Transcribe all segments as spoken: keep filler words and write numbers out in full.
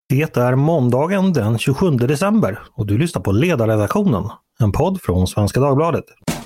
Det är måndagen den tjugosjunde december och du lyssnar på Ledarredaktionen, en podd från Svenska Dagbladet.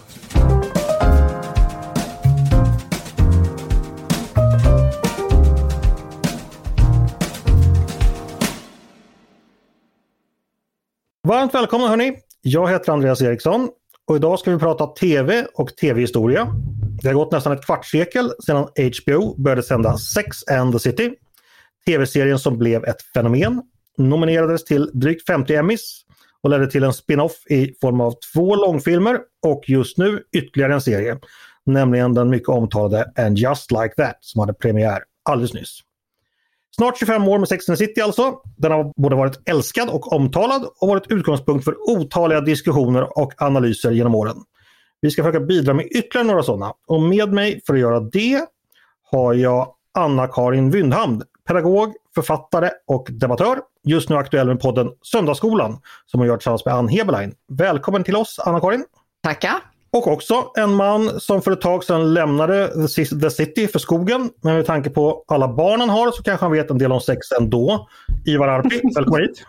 Varmt välkomna hörni! Jag heter Andreas Eriksson och idag ska vi prata tv och tv-historia. Det har gått nästan ett kvartssekel sedan H B O började sända Sex and the City. Tv-serien som blev ett fenomen, nominerades till drygt femtio Emmys och ledde till en spin-off i form av två långfilmer och just nu ytterligare en serie, nämligen den mycket omtalade And Just Like That som hade premiär alldeles nyss. Snart tjugofem år med Sex and the City alltså. Den har både varit älskad och omtalad och varit utgångspunkt för otaliga diskussioner och analyser genom åren. Vi ska försöka bidra med ytterligare några sådana. Och med mig för att göra det har jag Anna-Karin Wyndhamn, pedagog, författare och debattör. Just nu aktuell med podden Söndagsskolan som hon gör tillsammans med Ann Heberlein. Välkommen till oss Anna-Karin. Tackar. Och också en man som för ett tag sedan lämnade The City för skogen. Men med tanke på alla barn han har så kanske han vet en del om sex ändå. Ivar Arpi, välkommen hit.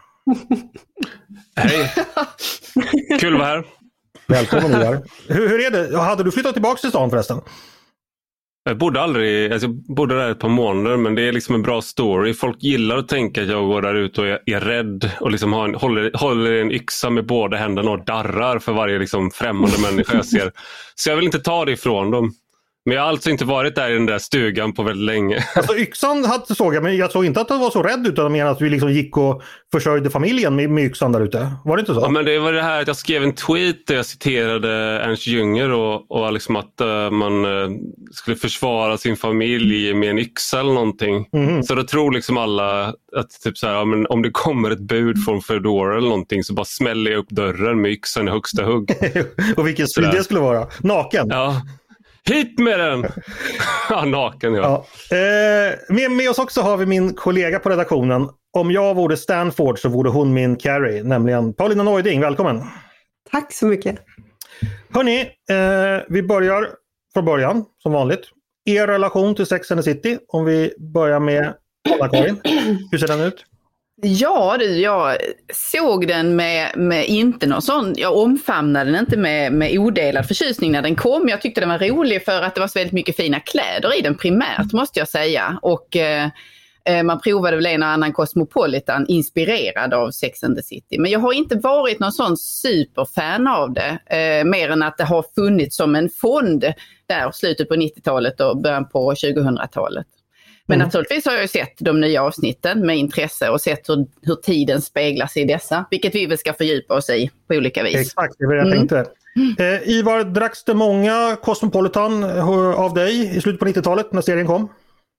Hej. Kul att vara här. Välkommen Ivar. Hur, hur är det? Hade du flyttat tillbaka till stan förresten? Jag bodde aldrig, alltså jag bodde där ett par månader, men det är liksom en bra story. Folk gillar att tänka att jag går där ute och är, är rädd och liksom har en, håller, håller en yxa med båda händerna och darrar för varje liksom främmande människa jag ser. Så jag vill inte ta det ifrån dem. Men jag har alltså inte varit där i den där stugan på väldigt länge. Alltså yxan hade såg jag, men jag såg inte att du var så rädd utan jag menar att du liksom gick och försörjde familjen med, med yxan där ute. Var det inte så? Ja, men det var det här att jag skrev en tweet där jag citerade Ernst Jünger och, och liksom att uh, man uh, skulle försvara sin familj med en yxa eller någonting. Mm. Så då tror liksom alla att typ så här, ja, men om det kommer ett bud från Fedora eller någonting så bara smäller jag upp dörren med yxan i högsta hugg. Och vilken strid det skulle vara. Naken. Ja. Hit med den! Ja, naken, ja. ja. Eh, med, med oss också har vi min kollega på redaktionen. Om jag vore Stanford så vore hon min Carrie, nämligen Paulina Neuding. Välkommen! Tack så mycket! Hörrni, eh, vi börjar från början, som vanligt. Er relation till Sex and the City, om vi börjar med Anna-Karin. Hur ser den ut? Ja du, jag såg den med, med inte någon sån, jag omfamnade den inte med, med odelad förtjusning när den kom. Jag tyckte den var rolig för att det var så väldigt mycket fina kläder i den primärt måste jag säga. Och eh, man provade väl en och annan Cosmopolitan inspirerad av Sex and the City. Men jag har inte varit någon sån superfan av det. Eh, mer än att det har funnits som en fond där slutet på nittiotalet och början på tjugohundratalet. Men mm. naturligtvis har jag ju sett de nya avsnitten med intresse och sett hur, hur tiden speglas i dessa. Vilket vi väl ska fördjupa oss i på olika vis. Exakt, det var det jag mm. tänkte. Eh, Ivar, dracks det många Cosmopolitan av dig i slutet på nittiotalet när serien kom?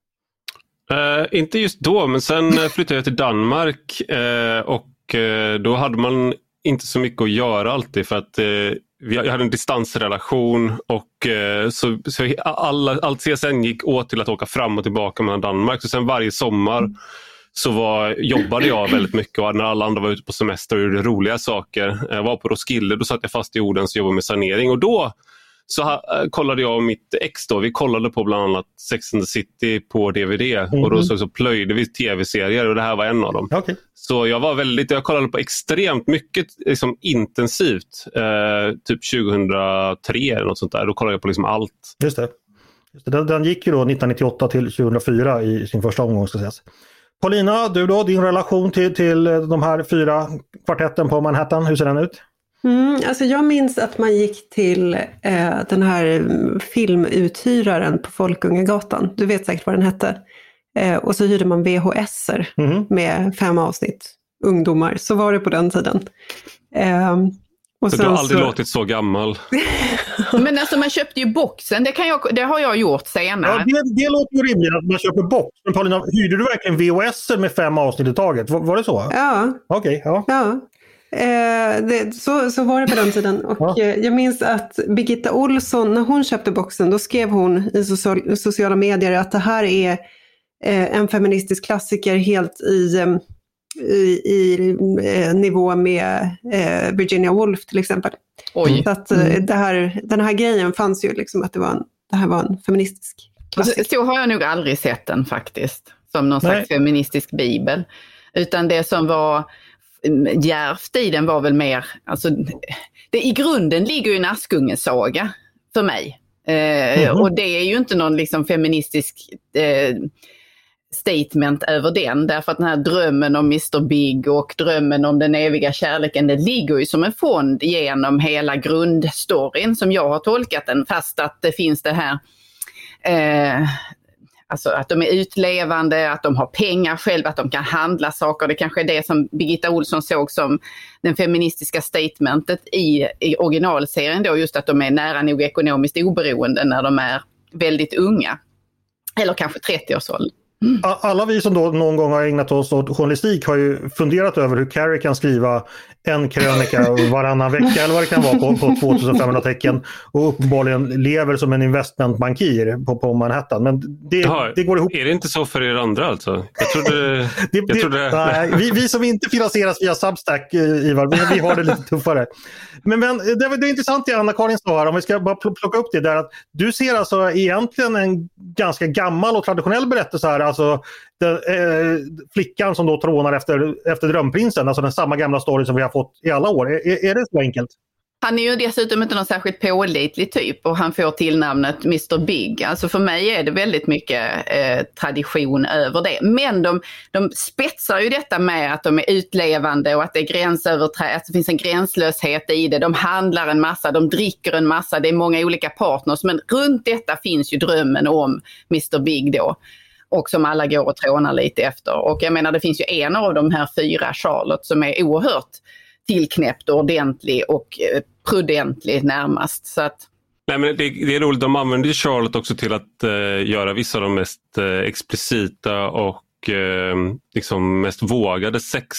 Uh, inte just då, men sen flyttade jag till Danmark uh, och uh, då hade man inte så mycket att göra alltid för att uh, jag hade en distansrelation och eh, så, så alla, allt C S N gick åt till att åka fram och tillbaka mellan Danmark. Så sen varje sommar så var, jobbade jag väldigt mycket och när alla andra var ute på semester och gjorde roliga saker. Jag var på Roskilde, då satt jag fast i Odense och jobbade med sanering och då så ha, kollade jag och mitt ex då, vi kollade på bland annat Sex and the City på D V D mm-hmm. och då så, så plöjde vi tv-serier och det här var en av dem. Okay. Så jag var väldigt, jag kollade på extremt mycket liksom, intensivt eh, typ tjugohundratre eller något sånt där, då kollade jag på liksom allt. Just det. Just det. Den, den gick ju då nittonhundranittioåtta till tjugohundrafyra i sin första omgång ska sägas. Paulina, du då, din relation till, till de här fyra kvartetten på Manhattan, hur ser den ut? Mm, alltså jag minns att man gick till eh, den här filmuthyraren på Folkungagatan. Du vet säkert vad den hette. Eh, och så hyrde man V H S-er mm. med fem avsnitt. Ungdomar, så var det på den tiden. Eh, och så sen du har aldrig så... låtit så gammal. Men alltså man köpte ju boxen, det, kan jag, det har jag gjort senare. Ja, det, det låter ju rimligt att man köper box. Men Paulina, hyrde du verkligen V H S-er med fem avsnitt i taget? Var, var det så? Ja. Okej, okay, ja. Ja. Eh, det, så, så var det på den tiden och ja. eh, jag minns att Birgitta Olsson, när hon köpte boxen, då skrev hon i social, sociala medier att det här är eh, en feministisk klassiker helt i, eh, i, i eh, nivå med eh, Virginia Woolf till exempel. Oj. Så att eh, det här, den här grejen fanns ju liksom att det, var en, det här var en feministisk klassiker. Så, så har jag nog aldrig sett den faktiskt, som någon Nej. slags feministisk bibel. Utan det som var djärvt i den var väl mer, alltså, det, i grunden ligger ju en Askungesaga för mig. Eh, mm-hmm. Och det är ju inte någon liksom feministisk eh, statement över den, därför att den här drömmen om mister Big och drömmen om den eviga kärleken, det ligger ju som en fond genom hela grundstoryn som jag har tolkat den, fast att det finns det här eh, alltså att de är utlevande, att de har pengar själva, att de kan handla saker. Det kanske är det som Birgitta Olsson såg som den feministiska statementet i, i originalserien då, just att de är nära nog ekonomiskt oberoende när de är väldigt unga. Eller kanske trettio-årsåldern. Mm. Alla vi som då någon gång har ägnat oss åt journalistik har ju funderat över hur Carrie kan skriva en krönika varannan vecka eller vad det kan vara på, på tvåtusenfemhundra tecken och uppenbarligen lever som en investmentbankir på, på Manhattan. Men det, Jaha, det går ihop. Är det inte så för er andra alltså? Jag trodde... det, jag trodde... Det, nej, vi, vi som inte finansieras via Substack, Ivar, vi, vi har det lite tuffare. Men, men det, det är intressant det Anna-Karin sa här, om vi ska bara plocka upp det där, att du ser alltså egentligen en ganska gammal och traditionell berättelse här, alltså den, eh, flickan som då trånar efter, efter drömprinsen, alltså den samma gamla story som vi har fått i alla år. Är, är det så enkelt? Han är ju dessutom inte någon särskilt pålitlig typ och han får till namnet mister Big. Alltså för mig är det väldigt mycket eh, tradition över det. Men de, de spetsar ju detta med att de är utlevande och att det är gränsöverträdelse, att det finns en gränslöshet i det. De handlar en massa, de dricker en massa, det är många olika partners. Men runt detta finns ju drömmen om mister Big då. Och som alla går och trånar lite efter. Och jag menar, det finns ju en av de här fyra, Charlotte, som är oerhört tillknäppt och ordentlig och prudentlig närmast. Så att... Nej, men det, det är roligt, de använder Charlotte också till att eh, göra vissa av de mest eh, explicita och eh, liksom mest vågade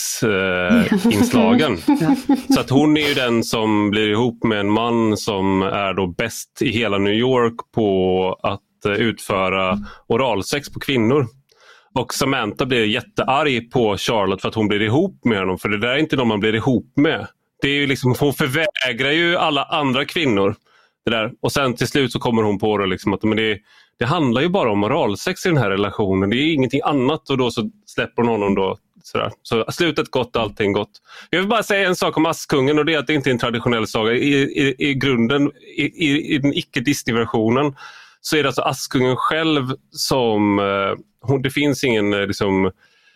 sexinslagen. Eh, ja. Så att hon är ju den som blir ihop med en man som är då bäst i hela New York på att utföra oralsex på kvinnor. Och Samantha blir jättearg på Charlotte för att hon blir ihop med honom. För det där är inte de man blir ihop med. Det är ju liksom, hon förvägrar ju alla andra kvinnor det där. Och sen till slut så kommer hon på det liksom att men det, det handlar ju bara om oralsex i den här relationen. Det är ingenting annat. Och då så släpper hon honom då. Sådär. Så slutet gott, allting gott. Jag vill bara säga en sak om Askungen, och det är att det inte är en traditionell saga. I, i, i grunden, i, i, i den icke-Disney-versionen så är det alltså Askungen själv som, eh, hon, det finns ingen eh, liksom,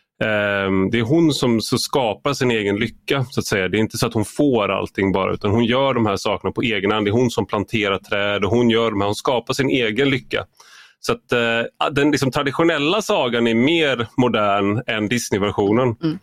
eh, det är hon som så skapar sin egen lycka så att säga. Det är inte så att hon får allting bara, utan hon gör de här sakerna på egen hand. Det är hon som planterar träd och hon gör de här, hon skapar sin egen lycka. Så att eh, den liksom, traditionella sagan är mer modern än Disney-versionen. Mm.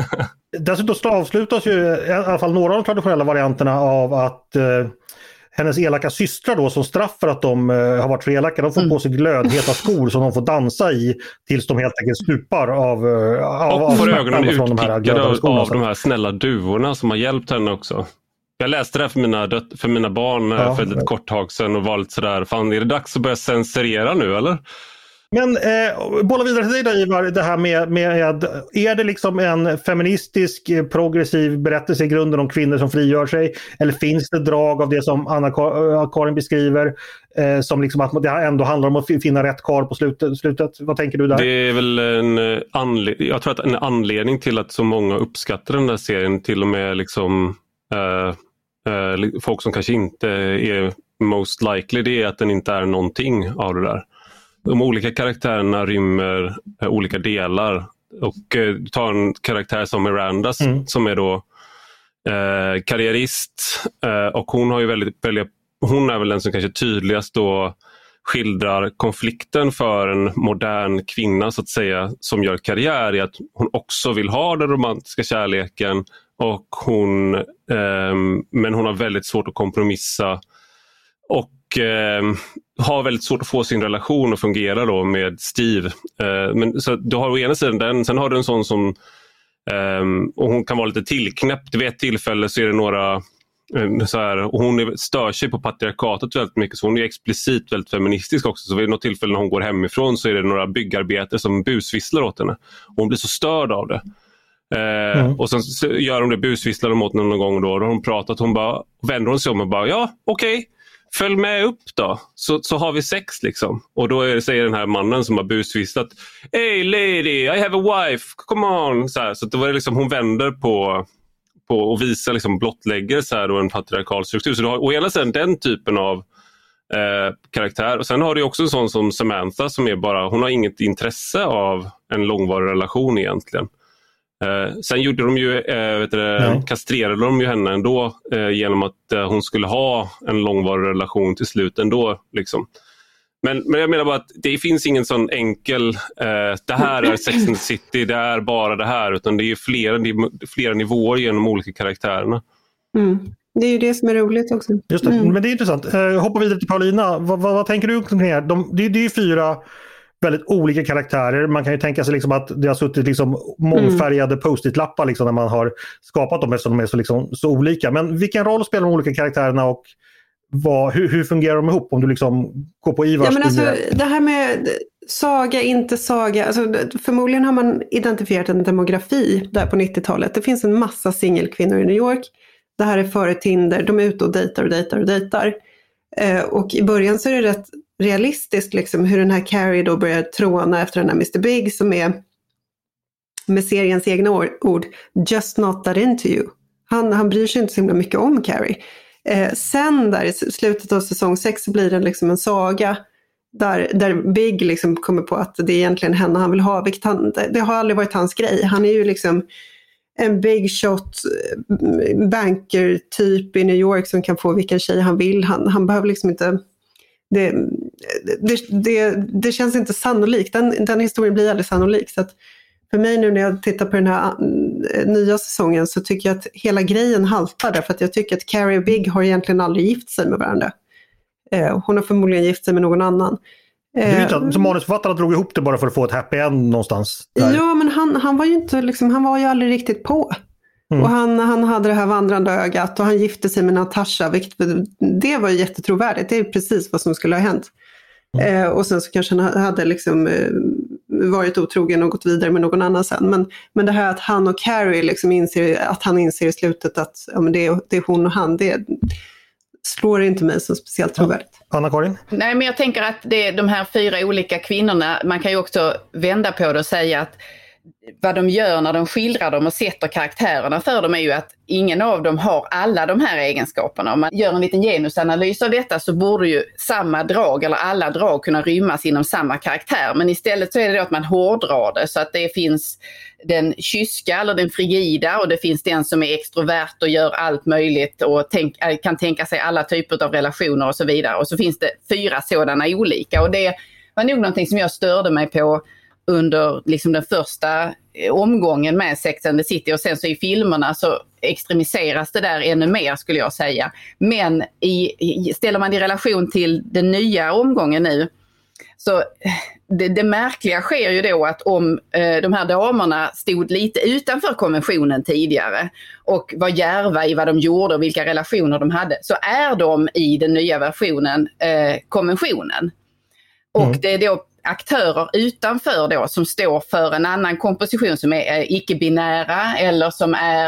Dessutom avslutas ju i alla fall några av de traditionella varianterna av att eh, hennes elaka systrar då, som straff för att de uh, har varit för elaka, de får mm. på sig glödheta skor som de får dansa i tills de helt enkelt stupar av, uh, av, och får ögonen från de här av skorna, de här snälla duvorna som har hjälpt henne också. Jag läste det här för mina, döt- för mina barn ja, för ett ja. kort tag sedan och var lite sådär, fan är det dags att börja censurera nu eller? Men eh, bolla vidare till dig då, Ivar, det här med, med, är det liksom en feministisk progressiv berättelse i grunden om kvinnor som frigör sig, eller finns det drag av det som Anna-Karin beskriver eh, som liksom att det ändå handlar om att finna rätt karl på slutet, slutet? Vad tänker du där? Det är väl en anledning, jag tror att en anledning till att så många uppskattar den där serien, till och med liksom eh, eh, folk som kanske inte är most likely, det är att den inte är någonting av det där. De olika karaktärerna rymmer eh, olika delar, och eh, du tar en karaktär som Miranda mm. som är då eh, karriärist eh, och hon har ju väldigt, väldigt hon är väl den som kanske tydligast då skildrar konflikten för en modern kvinna så att säga, som gör karriär i att hon också vill ha den romantiska kärleken, och hon eh, men hon har väldigt svårt att kompromissa och eh, har väldigt svårt att få sin relation att fungera då med Steve. Eh, men så du har å ena sidan den, sen har du en sån som eh, och hon kan vara lite tillknäppt. Vid ett tillfälle så är det några eh, så här, och hon är, stör sig på patriarkatet väldigt mycket, så hon är explicit väldigt feministisk också. Så vid något tillfälle när hon går hemifrån så är det några byggarbetare som busvisslar åt henne. Och hon blir så störd av det. Eh, mm. Och sen gör de det, busvisslar de åt henne någon gång då. Då har hon pratat, hon bara vänder hon sig om och bara ja, okej. Okay. följ med upp då, så, så har vi sex liksom. Och då är det, säger den här mannen som har busvistat, hey lady, I have a wife, come on. Så, här, så då var det liksom, hon vänder på, på och visar liksom blottlägger så här, då en patriarkal struktur. Så du har å ena sidan den typen av eh, karaktär. Och sen har du också en sån som Samantha som är bara, hon har inget intresse av en långvarig relation egentligen. Eh, sen gjorde de ju, eh, vet du, mm. kastrerade de ju henne ändå eh, genom att eh, hon skulle ha en långvarig relation till slut ändå liksom. Men, men jag menar bara att det finns ingen sån enkel, eh, det här är Sex and the City, det är bara det här, utan det är flera, flera nivåer genom olika karaktärerna. Mm. Det är ju det som är roligt också. Just det, mm. men det är intressant. Eh, hoppa vidare till Paulina, vad, vad, vad tänker du kring det här? De, det, det är ju fyra väldigt olika karaktärer. Man kan ju tänka sig liksom att det har suttit liksom mångfärgade mm. post-it-lappar liksom när man har skapat dem eftersom de är så, liksom, så olika. Men vilken roll spelar de olika karaktärerna och vad, hur, hur fungerar de ihop om du liksom går på Ivars? Ja, men alltså, det här med saga, inte saga. Alltså, förmodligen har man identifierat en demografi där på nittiotalet. Det finns en massa singelkvinnor i New York. Det här är före Tinder. De är ute och dejtar och dejtar och dejtar. Eh, och i början så är det rätt realistiskt liksom, hur den här Carrie då börjar tråna efter den här mister Big som är med seriens egna ord just not that into you. Han, han bryr sig inte så himla mycket om Carrie. Eh, sen där i slutet av säsong sex så blir det liksom en saga där, där Big liksom kommer på att det är egentligen henne han vill ha. Vilket han, det har aldrig varit hans grej. Han är ju liksom en big shot banker typ i New York som kan få vilken tjej han vill. Han, han behöver liksom inte... Det, det, det, det känns inte sannolikt. Den, den historien blir aldrig sannolik. Så att för mig nu när jag tittar på den här nya säsongen så tycker jag att hela grejen haltar. Därför att jag tycker att Carrie och Big har egentligen aldrig gift sig med varandra. Eh, hon har förmodligen gift sig med någon annan. Det är ju inte att som manusförfattare drog ihop det bara för att få ett happy end någonstans. Där. Ja, men han, han var ju inte liksom, han var ju aldrig riktigt på. Mm. Och han, han hade det här vandrande ögat och han gifte sig med Natasha, vilket det var jättetrovärdigt. Det är precis vad som skulle ha hänt. Mm. Eh, och sen så kanske han hade liksom eh, varit otrogen och gått vidare med någon annan sen. Men, men det här att han och Carrie liksom inser, att han inser i slutet att ja, men det, är, det är hon och han, det slår inte mig som speciellt trovärdigt. Ja. Anna-Karin? Nej, men jag tänker att det är de här fyra olika kvinnorna, man kan ju också vända på det och säga att vad de gör när de skildrar dem och sätter karaktärerna för dem är ju att ingen av dem har alla de här egenskaperna. Om man gör en liten genusanalys av detta så borde ju samma drag eller alla drag kunna rymmas inom samma karaktär. Men istället så är det då att man hårdrar det så att det finns den kyska eller den frigida och det finns den som är extrovert och gör allt möjligt och tänk, kan tänka sig alla typer av relationer och så vidare. Och så finns det fyra sådana olika och det var nog någonting som jag störde mig på under liksom den första omgången med Sex and the City och sen så i filmerna så extremiseras det där ännu mer skulle jag säga. Men i, ställer man det i relation till den nya omgången nu så det, det märkliga sker ju då att om eh, de här damerna stod lite utanför konventionen tidigare och var djärva i vad de gjorde och vilka relationer de hade så är de i den nya versionen eh, konventionen. Och mm. det är då aktörer utanför då som står för en annan komposition som är eh, icke-binära eller som är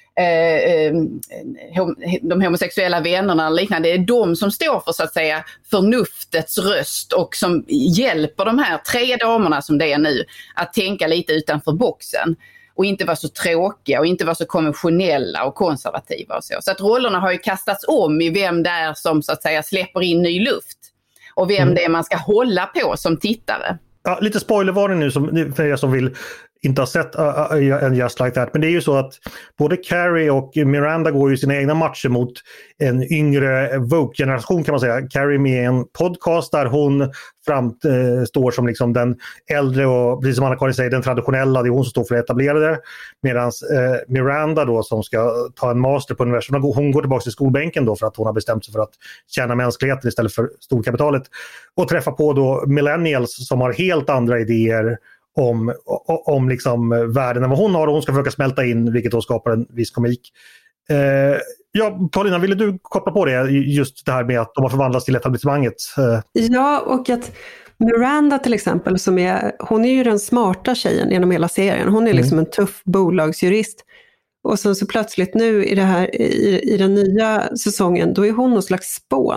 eh, hom- de homosexuella vännerna och liknande. Det är de som står för så att säga förnuftets röst och som hjälper de här tre damerna som det är nu att tänka lite utanför boxen och inte vara så tråkiga och inte vara så konventionella och konservativa och så. Så att rollerna har ju kastats om i vem det är som så att säga släpper in ny luft. Och vem mm. det är man ska hålla på som tittare. Ja, lite spoilervarning nu som, för er som vill inte ha sett uh, uh, en Just Like That. Men det är ju så att både Carrie och Miranda går ju sina egna matcher mot en yngre Vogue-generation kan man säga. Carrie med en podcast där hon framstår som liksom den äldre och precis som Anna-Karin säger den traditionella, det är hon som står för det etablerade. Medan eh, Miranda då som ska ta en master på universitetet, hon går tillbaka till skolbänken då för att hon har bestämt sig för att tjäna mänskligheten istället för storkapitalet. Och träffa på då millennials som har helt andra idéer om, om liksom världen än vad hon har och hon ska försöka smälta in vilket då skapar en viss komik. Eh, ja, Paulina, ville du koppla på det just det här med att de har förvandlats till etablissemanget? Eh. Ja, och att Miranda till exempel som är, hon är ju den smarta tjejen genom hela serien. Hon är liksom mm. en tuff bolagsjurist. Och sen så plötsligt nu i, det här, i, i den nya säsongen då är hon någon slags spån.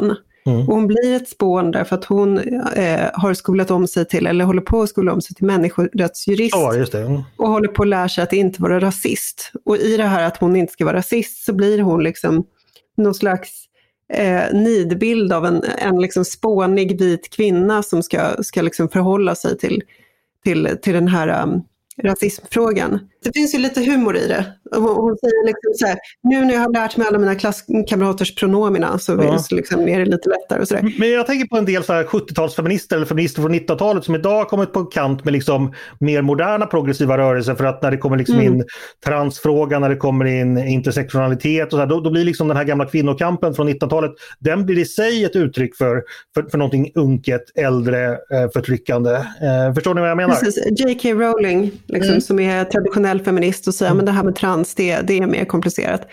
Mm. Och hon blir ett spån därför att hon eh, har skolat om sig till, eller håller på att skola om sig till människorättsjurist. Ja, just det. Mm. Och håller på att lära sig att inte vara rasist. Och i det här att hon inte ska vara rasist så blir hon liksom någon slags eh, nidbild av en, en liksom spånig vit kvinna som ska, ska liksom förhålla sig till, till, till den här um, rasismfrågan. Det finns ju lite humor i det. Hon, hon säger liksom så här, nu när jag har lärt mig alla mina klasskamraters pronomina så, ja. så liksom är det lite lättare och sådär. Men jag tänker på en del så här sjuttiotalsfeminister eller feminister från nittonhundratalet som idag har kommit på kant med liksom mer moderna progressiva rörelser, för att när det kommer liksom mm. in transfrågan, när det kommer in intersektionalitet och så här, då, då blir liksom den här gamla kvinnokampen från nittonhundratalet, den blir i sig ett uttryck för, för, för någonting unket, äldre, eh, förtryckande. Eh, förstår ni vad jag menar? Precis. J K Rowling liksom, mm. som är traditionell feminist och säger men det här med trans, det, det är mer komplicerat.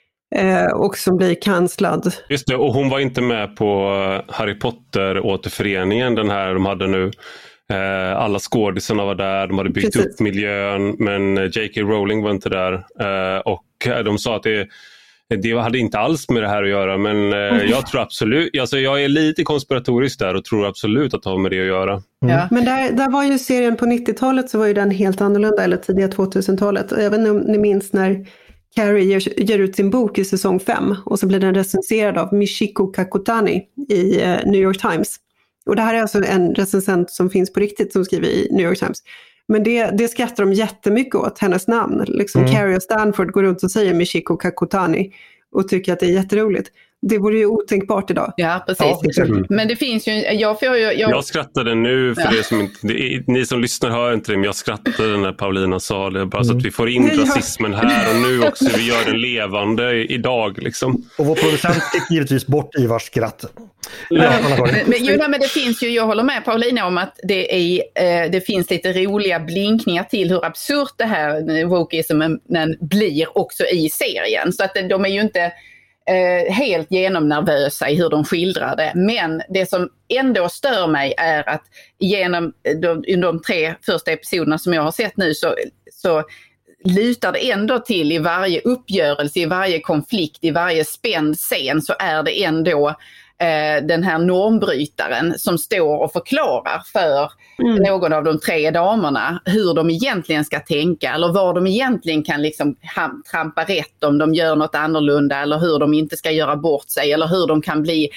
Eh, och som blir kanslad. Just det, och hon var inte med på Harry Potter-återföreningen, den här de hade nu. Eh, alla skådisarna var där, de hade byggt Precis. upp miljön, men J K Rowling var inte där. Eh, och de sa att det, det hade inte alls med det här att göra, men eh, mm. jag tror absolut, alltså jag är lite konspiratorisk där och tror absolut att det har med det att göra. Mm. Ja. Men där, där var ju serien på nittiotalet, så var ju den helt annorlunda, eller tidiga tvåtusentalet. Och jag vet inte om ni minns när Carrie ger, ger ut sin bok i säsong fem och så blir den recenserad av Michiko Kakutani i eh, New York Times. Och det här är alltså en recensent som finns på riktigt som skriver i New York Times. Men det, det skrattar de jättemycket åt, hennes namn. Liksom mm. Carrie och Stanford går runt och säger Michiko Kakutani och tycker att det är jätteroligt. Det vore ju otänkbart idag. Ja, precis. Ja, mm. Men det finns ju... Jag, får ju jag... jag skrattade nu, för ja. det som inte, det är, ni som lyssnar hör inte det, men jag skrattade när Paulina sa det. Bara mm. så att vi får in rasismen här och nu också. Vi gör den levande idag. Liksom. Och vår producent fick givetvis bort Ivars skratt. Ja. Men, men, jo, men det finns ju, jag håller med Paulina om att det, är, eh, det finns lite roliga blinkningar till hur absurt det här wokeismen blir också i serien. Så att de är ju inte... Eh, helt genomnervösa i hur de skildrar det. Men det som ändå stör mig är att genom de, de tre första episoderna som jag har sett nu så, så lutar det ändå till i varje uppgörelse, i varje konflikt, i varje spänd scen så är det ändå eh, den här normbrytaren som står och förklarar för mm. någon av de tre damerna hur de egentligen ska tänka eller vad de egentligen kan liksom ham- trampa rätt om de gör något annorlunda eller hur de inte ska göra bort sig eller hur de kan bli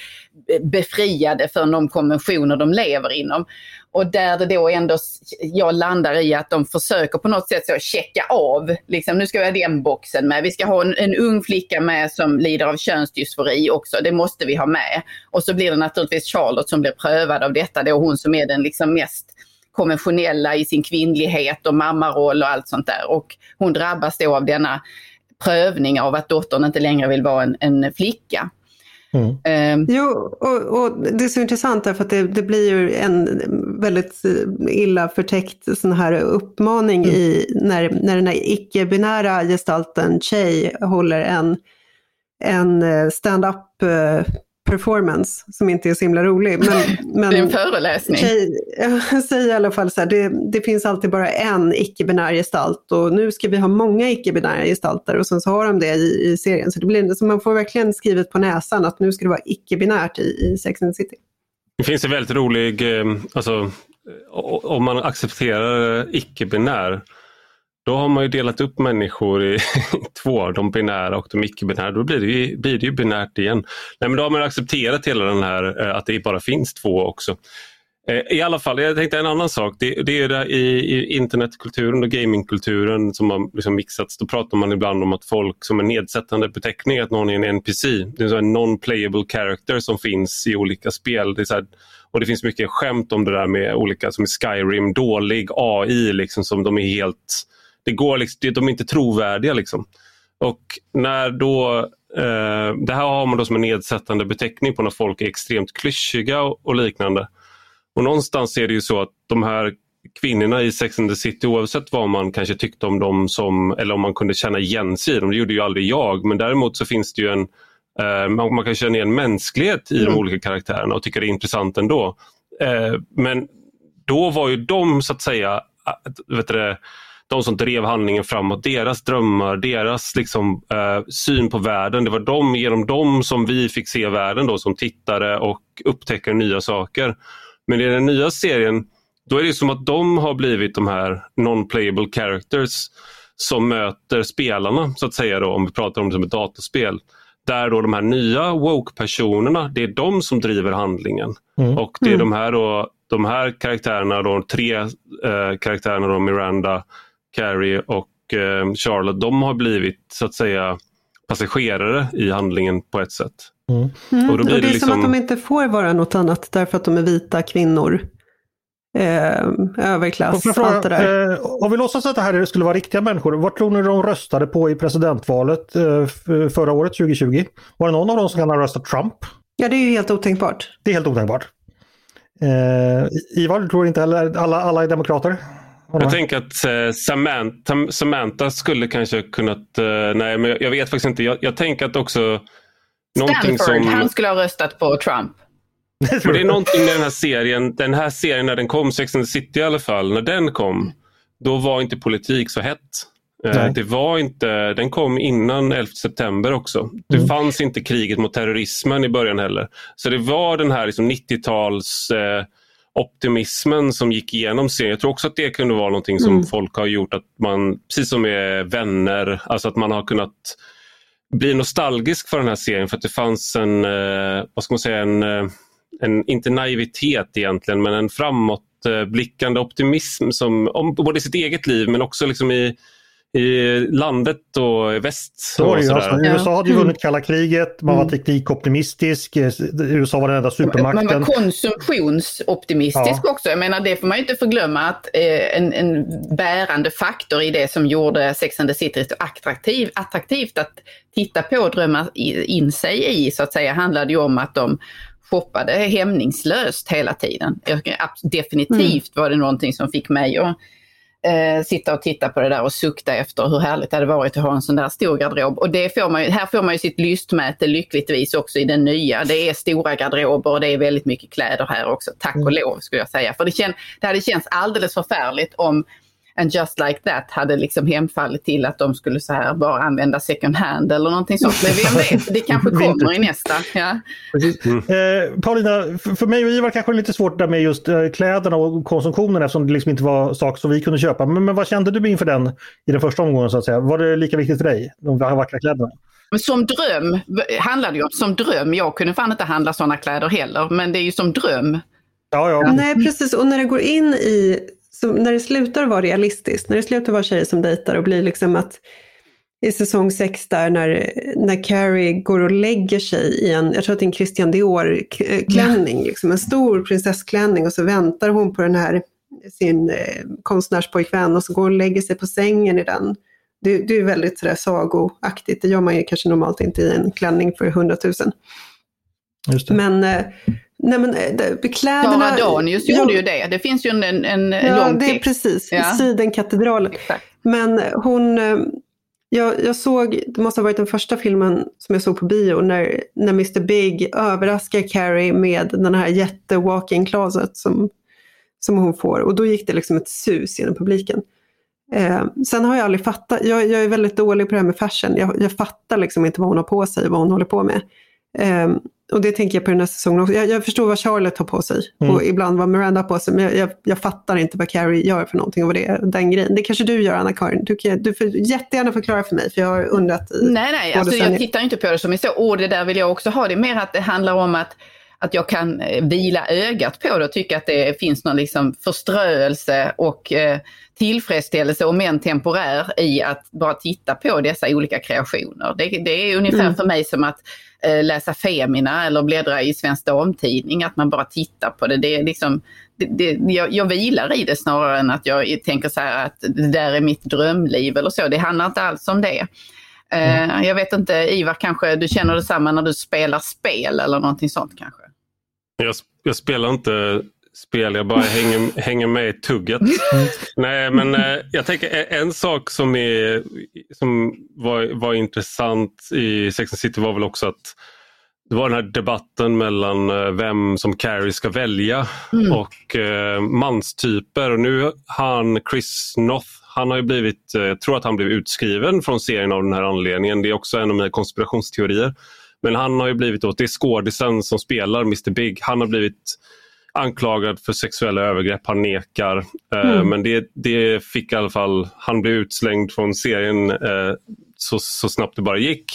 befriade från de konventioner de lever inom. Och där det då ändå jag landar i att de försöker på något sätt så checka av. Liksom, nu ska vi ha den boxen med. Vi ska ha en, en ung flicka med som lider av könsdysfori också. Det måste vi ha med. Och så blir det naturligtvis Charlotte som blir prövad av detta. Det är hon som är den liksom mest konventionella i sin kvinnlighet och mammaroll och allt sånt där. Och hon drabbas då av denna prövning av att dottern inte längre vill vara en, en flicka. Mm. Um, jo, och, och det är så intressant därför att det, det blir ju en väldigt illa förtäckt sån här uppmaning mm. i när, när den här icke-binära gestalten Che håller en, en stand-up performance som inte är så himla rolig. Men, men det är en föreläsning. Che, jag säger i alla fall så här, det, det finns alltid bara en icke-binär gestalt och nu ska vi ha många icke-binära gestalter och sen så har de det i, i serien. Så, det blir, så man får verkligen skrivet på näsan att nu ska det vara icke-binärt i, i Sex and the City. Det finns en väldigt rolig, alltså om man accepterar icke-binär, då har man ju delat upp människor i två, de binära och de icke-binära. Då blir det, ju, blir det ju binärt igen. Nej, men då har man accepterat hela den här, att det bara finns två också. I alla fall, jag tänkte en annan sak. Det, det är det i, i internetkulturen och gamingkulturen som har liksom mixats. Då pratar man ibland om att folk som en nedsättande beteckning, att någon är en N P C. Det är en non-playable character som finns i olika spel. Det är så här, och det finns mycket skämt om det där med olika, som i Skyrim, dålig A I liksom, som de är helt... Det går liksom, de är inte trovärdiga liksom. Och när då eh, det här har man då som en nedsättande beteckning på när folk är extremt klyschiga och, och liknande. Och någonstans är det ju så att de här kvinnorna i Sex and the City, oavsett vad man kanske tyckte om dem som, eller om man kunde känna igen sig i dem, det gjorde ju aldrig jag, men däremot så finns det ju en eh, man, man kan känna igen mänsklighet i mm. de olika karaktärerna och tycka det är intressant ändå. Eh, men då var ju de så att säga, vet du det, de som drev handlingen framåt, deras drömmar, deras liksom, eh, syn på världen. Det var de, genom dem som vi fick se världen då, som tittare och upptäcka nya saker. Men i den nya serien, då är det som att de har blivit de här non-playable characters som möter spelarna, så att säga då, om vi pratar om det som ett datorspel. Där då de här nya woke-personerna, det är de som driver handlingen. Mm. Och det är de här då, de här karaktärerna då, tre eh, karaktärerna då, Miranda, Carrie och eh, Charlotte, de har blivit så att säga passagerare i handlingen på ett sätt. Mm. Mm. Och, då blir och det, det är liksom... som att de inte får vara något annat därför att de är vita kvinnor. Eh, överklass, fråga, allt det där. Eh, om vi låtsas att det här skulle vara riktiga människor, vad tror ni de röstade på i presidentvalet eh, förra året, tjugo tjugo? Var det någon av dem som kan ha röstat Trump? Ja, det är ju helt otänkbart. Det är helt otänkbart. Eh, Ivar, du tror inte heller alla, alla är demokrater? Jag tänker att eh, Samantha, Samantha skulle kanske kunnat, eh, nej men jag, jag vet faktiskt inte, jag, jag tänker att också Stanford, som, han skulle ha röstat på Trump. Och det är någonting med den här serien, den här serien när den kom, Sex and the City i alla fall, när den kom, då var inte politik så hett. Eh, det var inte, den kom innan elfte september också. Det mm. fanns inte kriget mot terrorismen i början heller. Så det var den här liksom nittio-tals eh, optimismen som gick igenom serien. Jag tror också att det kunde vara någonting som mm. folk har gjort, att man, precis som med vänner, alltså att man har kunnat bli nostalgisk för den här serien för att det fanns en, eh, vad ska man säga, en, en inte naivitet egentligen, men en framåtblickande optimism som, om både sitt eget liv men också liksom i i landet och väst. Så och alltså, U S A hade ju vunnit kalla kriget, man var teknikoptimistisk, U S A var den enda supermakten. Man var konsumtionsoptimistisk ja. också. Jag menar, det får man ju inte förglömma att eh, en, en bärande faktor i det som gjorde Sex and the City attraktiv, attraktivt att titta på och drömma in sig i, så att säga, handlade ju om att de shoppade hämningslöst hela tiden. Definitivt var det någonting som fick mig att Eh, sitta och titta på det där och sukta efter hur härligt det hade varit att ha en sån där stor garderob. Och det får man ju, här får man ju sitt lystmäte lyckligtvis också i den nya. Det är stora garderober och det är väldigt mycket kläder här också. Tack och lov skulle jag säga. För det, kän, det hade känts alldeles förfärligt om en Just Like That hade liksom hemfallit till att de skulle så här bara använda second hand eller någonting sånt. Men vem vet, det kanske kommer i nästa. Ja. Mm. Eh, Paulina, för, för mig och Ivar kanske det är lite svårt där med just eh, kläderna och konsumtionen eftersom det liksom inte var saker som vi kunde köpa. Men, men vad kände du inför den i den första omgången så att säga? Var det lika viktigt för dig, de vackra kläderna? Men som dröm handlade ju om, som dröm, jag kunde fan inte handla sådana kläder heller, men det är ju som dröm. Ja, ja. Nej, precis. Och när det går in i så när det slutar vara realistiskt, när det slutar vara tjejer som dejtar och blir liksom att i säsong sex där när, när Carrie går och lägger sig i en, jag tror att det är en Christian Dior-klänning, ja. liksom en stor prinsessklänning och så väntar hon på den här sin eh, konstnärspojkvän och så går hon och lägger sig på sängen i den. Det, det är väldigt sådär sagoaktigt, det gör man ju kanske normalt inte i en klänning för hundratusen. Just det. Men eh, nej men kläderna... Sara Danius gjorde ja, ju det. Det finns ju en, en, en ja, lång det är precis. Ja. Sidenkatedralen. Exakt. Men hon... Jag, jag såg, det måste ha varit den första filmen som jag såg på bio när, när mister Big överraskar Carrie med den här jätte walk-in closet som, som hon får. Och då gick det liksom ett sus genom publiken. Eh, sen har jag aldrig fattat, jag, jag är väldigt dålig på det här med fashion. Jag, jag fattar liksom inte vad hon har på sig och vad hon håller på med. Eh, och det tänker jag på den här säsongen också. Jag, jag förstår vad Charlotte har på sig mm. och ibland vad Miranda har på sig. Men jag, jag, jag fattar inte vad Carrie gör för någonting och vad det är, den grejen. Det kanske du gör, Anna-Karin. Du, du får jättegärna förklara för mig för jag har undrat. I, nej, nej. Alltså, jag tittar inte på det som är så. Och det där vill jag också ha. Det är mer att det handlar om att att jag kan vila ögat på det och tycka att det finns någon liksom förströelse och eh, tillfredsställelse, om än temporär, i att bara titta på dessa olika kreationer. Det, det är ungefär mm. för mig som att eh, läsa Femina eller bläddra i Svensk Damtidning, att man bara tittar på det. Det är liksom, det, det, jag, jag vilar i det snarare än att jag tänker så här att det där är mitt drömliv eller så. Det handlar inte alls om det. Mm. Uh, jag vet inte, Ivar, kanske du känner detsamma när du spelar spel eller någonting sånt kanske? Jag, jag spelar inte spel, jag bara hänger, hänger med i tugget. Mm. Nej, men uh, jag tänker en sak som, är, som var, var intressant i Sex and the City var väl också att det var den här debatten mellan uh, vem som Carrie ska välja mm. och uh, manstyper. Och nu han, Chris Noth, Han har ju blivit, jag tror att han blev utskriven från serien av den här anledningen. Det är också en av mina konspirationsteorier. Men han har ju blivit, åt det är skådisen som spelar mister Big. Han har blivit anklagad för sexuella övergrepp, han nekar. Mm. Men det, det fick i alla fall, han blev utslängd från serien eh, så, så snabbt det bara gick.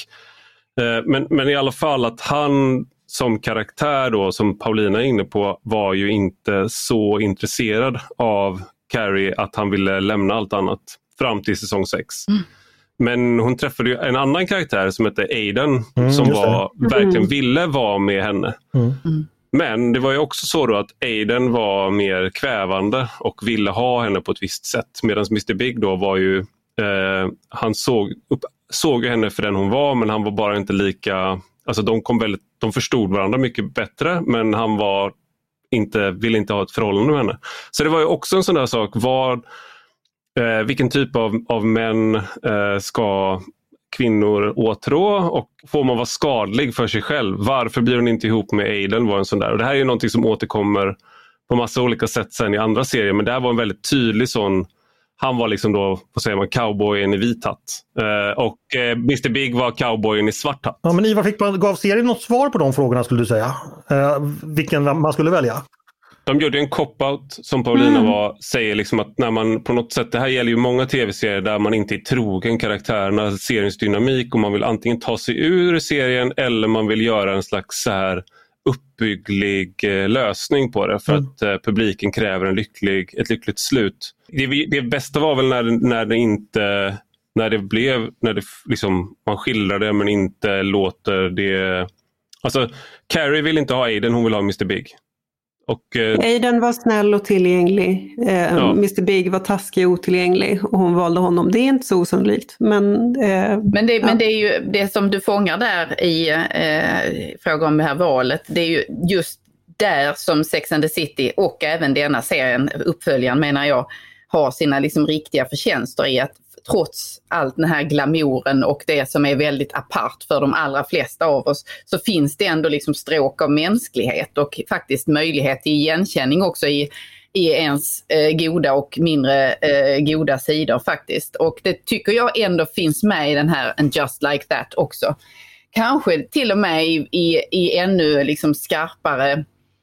Eh, men, men i alla fall att han som karaktär då, som Paulina är inne på, var ju inte så intresserad av Carrie att han ville lämna allt annat fram till säsong sex. Mm. Men hon träffade ju en annan karaktär som hette Aiden mm, som var, mm. verkligen ville vara med henne. Mm. Mm. Men det var ju också så då att Aiden var mer kvävande och ville ha henne på ett visst sätt. Medan mister Big då var ju, eh, han såg, upp, såg henne för den hon var, men han var bara inte lika, alltså de kom väldigt, de förstod varandra mycket bättre, men han var inte, ville inte ha ett förhållande med henne. Så det var ju också en sån där sak, vad, eh, vilken typ av, av män eh, ska kvinnor åtrå och får man vara skadlig för sig själv? Varför blir hon inte ihop med Aiden? Var en sån där. Och det här är ju någonting som återkommer på massa olika sätt sen i andra serier, men det här var en väldigt tydlig sån, han var liksom då, vad säger man, cowboyen i vit hatt. Eh, och eh, mister Big var cowboyen i svart hatt. Ja, men Ivar, fick man, gav serien något svar på de frågorna skulle du säga? Eh, vilken man skulle välja? De gjorde en cop-out som Paulina mm. var, säger liksom att när man på något sätt, det här gäller ju många tv-serier där man inte är trogen karaktärerna, seriens dynamik, och man vill antingen ta sig ur serien eller man vill göra en slags så här uppbygglig eh, lösning på det för mm. att eh, publiken kräver en lycklig, ett lyckligt slut. Det, det bästa var väl när, när det inte, när det blev, när det liksom, man skildrar det men inte låter det, alltså Carrie vill inte ha Aiden, hon vill ha mister Big. Och, eh, Aiden var snäll och tillgänglig. Eh, ja. mister Big var taskig och otillgänglig och hon valde honom. Det är inte så osannolikt. Men, eh, men, det, ja. men det är ju det som du fångar där i eh, fråga om det här valet. Det är ju just där som Sex and the City och även denna serien, uppföljaren menar jag, har sina liksom riktiga förtjänster i att trots allt den här glamouren och det som är väldigt apart för de allra flesta av oss, så finns det ändå liksom stråk av mänsklighet och faktiskt möjlighet till igenkänning också i, i ens eh, goda och mindre eh, goda sidor faktiskt. Och det tycker jag ändå finns med i den här And Just Like That också. Kanske till och med i, i, i ännu liksom skarpare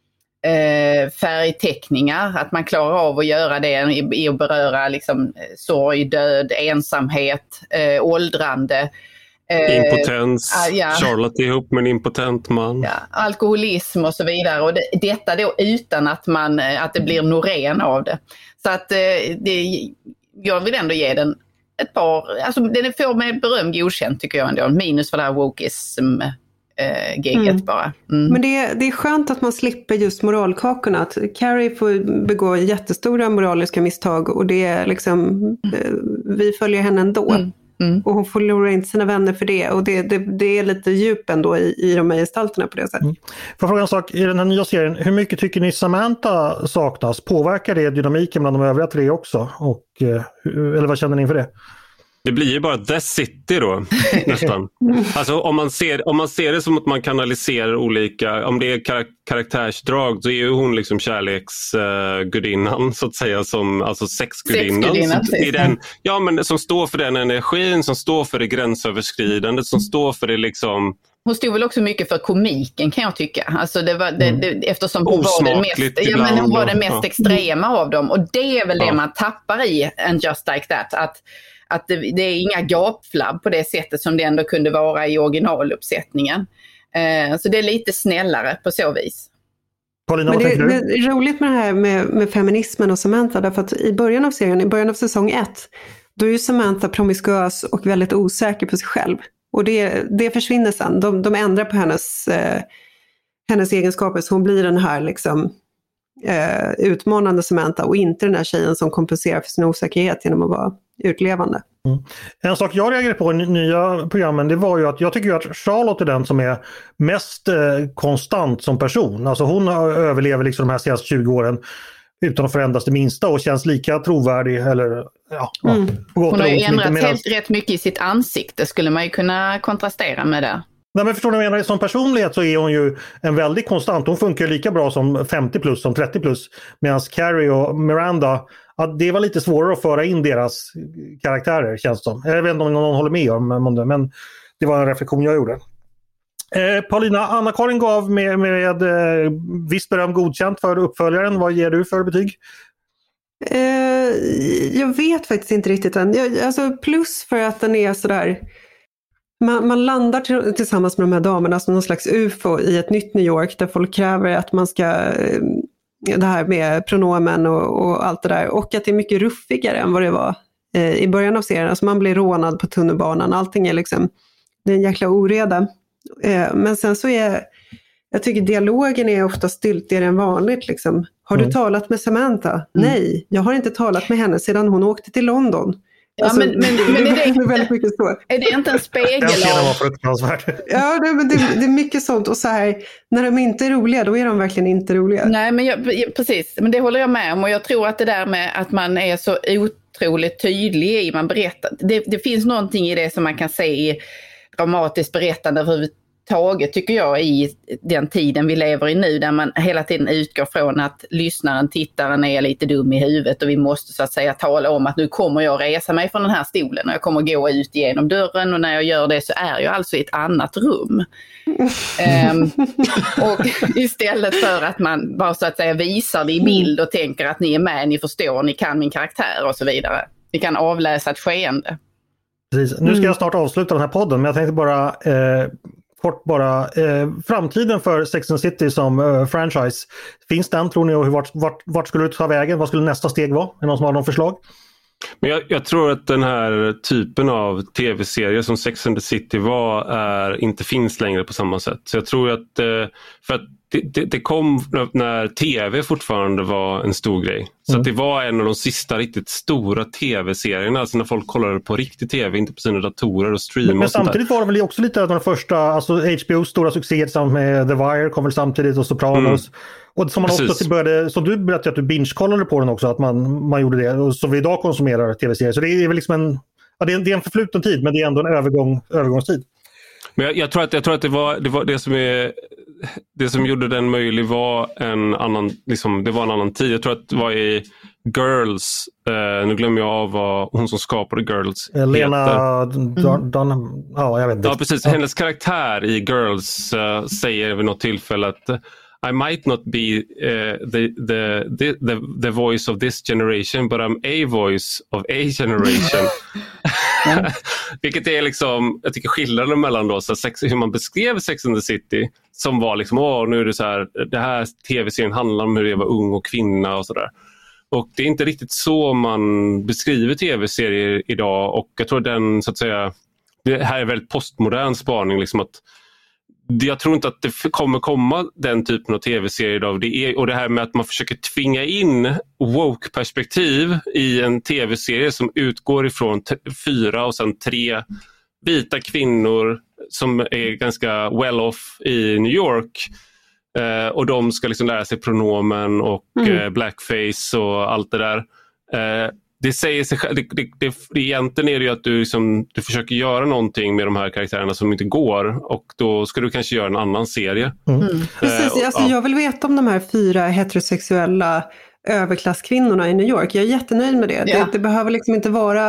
Eh, färgteckningar, att man klarar av att göra det i, i att beröra liksom, sorg, död, ensamhet, eh, åldrande. Eh, Impotens, ah, ja. Charlotte ihop med en impotent man. Ja, alkoholism och så vidare. Och det, detta då utan att, man, att det blir Norén av det. Så att eh, det, jag vill ändå ge den ett par, alltså den får med beröm godkänt tycker jag ändå, minus för det här wokeism Äh, giget mm. bara. Mm. Men det är, det är skönt att man slipper just moralkakorna. Att Carrie får begå jättestora moraliska misstag och det är liksom mm. eh, vi följer henne ändå. Mm. Mm. Och hon förlorar inte sina vänner för det. Och det, det, det är lite djup ändå i, i de här gestalterna på det sättet. Mm. Får jag fråga en sak, i den här nya serien, hur mycket tycker ni Samantha saknas? Påverkar det dynamiken bland de övriga tre också? Och, eh, eller vad känner ni inför det? Det blir ju bara The City då, nästan. Alltså om man, ser, om man ser det som att man kanaliserar olika, om det är kar- karaktärsdrag, så är ju hon liksom kärleksgudinnan uh, så att säga, som, alltså sexgudinnan. Sexgudinnan, som, den, ja, men som står för den energin, som står för det gränsöverskridande, som står för det liksom... Hon stod väl också mycket för komiken kan jag tycka. Alltså det var, det, det, eftersom hon var den mest, ja, men hon var den mest ja. extrema av dem. Och det är väl ja. det man tappar i And Just Like That. Att Att det, det är inga gapflabb på det sättet som det ändå kunde vara i originaluppsättningen. Eh, så det är lite snällare på så vis. Paulina, men det, det är roligt med det här med, med feminismen och Samantha. Därför att i början av serien, i början av säsong ett, då är ju Samantha promiskuös och väldigt osäker på sig själv. Och det, det försvinner sen. De, de ändrar på hennes, eh, hennes egenskaper så hon blir den här liksom... Uh, utmanande Samantha och inte den här tjejen som kompenserar för sin osäkerhet genom att vara utlevande. Mm. En sak jag reagerade på i nya programmen, det var ju att jag tycker ju att Charlotte är den som är mest eh, konstant som person. Alltså hon överlever liksom de här senaste tjugo åren utan att förändras det minsta och känns lika trovärdig eller ja, mm. ja hon har ju ändrat medan... helt rätt mycket i sitt ansikte, skulle man ju kunna kontrastera med det. Nej, men förstår ni vad jag menar? Som personlighet så är hon ju en väldigt konstant. Hon funkar lika bra som femtio plus som trettio plus. Medan Carrie och Miranda att det var lite svårare att föra in deras karaktärer, känns det som. Jag vet inte om någon håller med om det, men det var en reflektion jag gjorde. Eh, Paulina, Anna-Karin gav med, med eh, visst beröm godkänt för uppföljaren. Vad ger du för betyg? Eh, jag vet faktiskt inte riktigt än. Jag, alltså plus för att den är sådär... Man, man landar till, tillsammans med de här damerna som någon slags U F O i ett nytt New York där folk kräver att man ska... Eh, det här med pronomen och, och allt det där. Och att det är mycket ruffigare än vad det var eh, i början av serien. Alltså man blir rånad på tunnelbanan. Allting är liksom... Det är en jäkla oreda. Eh, men sen så är... Jag tycker dialogen är ofta styltigare än vanligt. Liksom. Har Mm. du talat med Samantha? Mm. Nej, jag har inte talat med henne sedan hon åkte till London. Ja, alltså, men, men, men är, det är väldigt mycket så. Är det inte en spegel Den scenen var av... fruktansvärd. Ja, det, det, det är mycket sånt. Och så här, när de inte är roliga, då är de verkligen inte roliga. Nej, men jag, precis. Men det håller jag med om. Och jag tror att det där med att man är så otroligt tydlig i man berättar. Det, det finns någonting i det som man kan se i dramatiskt berättande överhuvudtaget, tycker jag, i den tiden vi lever i nu, där man hela tiden utgår från att lyssnaren, tittaren är lite dum i huvudet och vi måste så att säga tala om att nu kommer jag resa mig från den här stolen och jag kommer gå ut genom dörren, och när jag gör det så är jag alltså i ett annat rum. um, och istället för att man bara så att säga visar det i bild och tänker att ni är med, ni förstår, ni kan min karaktär och så vidare. Ni kan avläsa ett skeende. Precis. Nu ska jag snart avsluta den här podden, men jag tänkte bara eh, kort bara, eh, framtiden för Sex and the City som eh, franchise, finns den, tror ni, och vart, vart, vart skulle det ta vägen? Vad skulle nästa steg vara? Är det någon som har någon förslag? Men jag, jag tror att den här typen av tv-serier som Sex and the City var är, inte finns längre på samma sätt. Så jag tror att, eh, för att det, det, det kom när tv fortfarande var en stor grej. Så Mm. att det var en av de sista riktigt stora tv-serierna, alltså när folk kollade på riktig tv, inte på sina datorer och streamade. Men, men och sånt där. samtidigt var det väl också lite av de första, alltså H B O:s stora succé tillsammans med The Wire kom väl samtidigt, och Sopranos. Mm. Och som man Precis. också började, som du berättade att du binge-kollade på den också, att man, man gjorde det, och som vi idag konsumerar tv-serier. Så det är väl liksom en, ja, det är en, det är en förfluten tid, men det är ändå en övergång, övergångstid. Men jag, jag tror att, jag tror att det, var, det var det som är det som gjorde den möjlig var en annan, liksom, det var en annan tid. Jag tror att det var i Girls, eh, nu glömmer jag av vad hon som skapade Girls Lena heter. Dun, Dun, ja, jag vet inte. Ja, precis. Hennes karaktär i Girls uh, säger vid något tillfälle att uh, I might not be uh, the, the, the, the, the voice of this generation, but I'm a voice of a generation. Vilket är liksom, jag tycker skillnaden mellan då, så sex, hur man beskrev Sex and the City, som var liksom, åh, nu är det så här, det här tv-serien handlar om hur det var ung och kvinna och sådär. Och det är inte riktigt så man beskriver tv-serier idag, och jag tror den, så att säga, det här är väldigt postmodern spaning, liksom att jag tror inte att det kommer komma den typen av tv-serier idag. Det är, och det här med att man försöker tvinga in woke-perspektiv i en tv-serie som utgår ifrån t- fyra och sen tre vita kvinnor som är ganska well-off i New York. Eh, och de ska liksom lära sig pronomen och mm. eh, blackface och allt det där. Eh, det säger sig själv, det, det, det, det, egentligen är det ju att du, liksom, du försöker göra någonting med de här karaktärerna som inte går, och då ska du kanske göra en annan serie. Mm. Mm. Precis, Eh, alltså, ja. Jag vill veta om de här fyra heterosexuella överklasskvinnorna i New York. Jag är jättenöjd med det. Ja. Det, det behöver liksom inte vara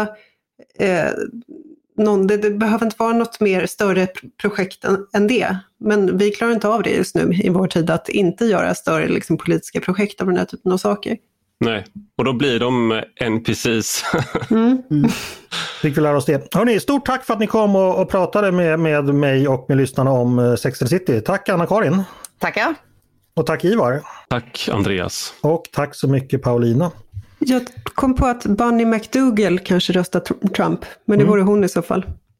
eh, någon, det, det behöver inte vara något mer större projekt än, än det. Men vi klarar inte av det just nu i vår tid, att inte göra större liksom, politiska projekt av den här typen av saker. Nej, och då blir de N P Cs. Mm. Mm. Fick vi lära oss det. Hörrni, stort tack för att ni kom och, och pratade med, med mig och med lyssnarna om uh, Sex and the City. Tack Anna-Karin. Tackar. Och tack Ivar. Tack Andreas. Och tack så mycket Paulina. Jag kom på att Bunny McDougal kanske röstar Trump, men det Mm. vore hon i så fall.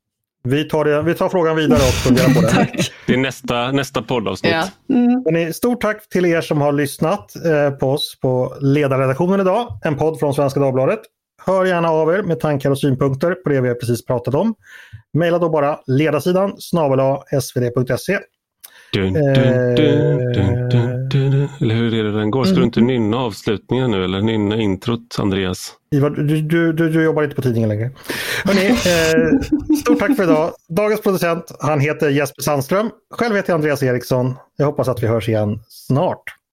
Vi tar, det, vi tar frågan vidare och funderar på det. Tack. Det är nästa, nästa poddavsnitt. Ja. Mm. Hörrni, stort tack till er som har lyssnat eh, på oss på Ledarredaktionen idag. En podd från Svenska Dagbladet. Hör gärna av er med tankar och synpunkter på det vi har precis pratat om. Maila då bara ledarsidan snabel-a s v d punkt se. Dun, dun, dun, dun, dun, dun. Eller hur är det den går? Ska du inte nynna avslutningen nu, eller nynna introt, Andreas? Ivar, du, du, du, du jobbar inte på tidningen längre. Hörrni, eh, stort tack för idag. Dagens producent, han heter Jesper Sandström. Själv heter jag Andreas Eriksson. Jag hoppas att vi hörs igen snart.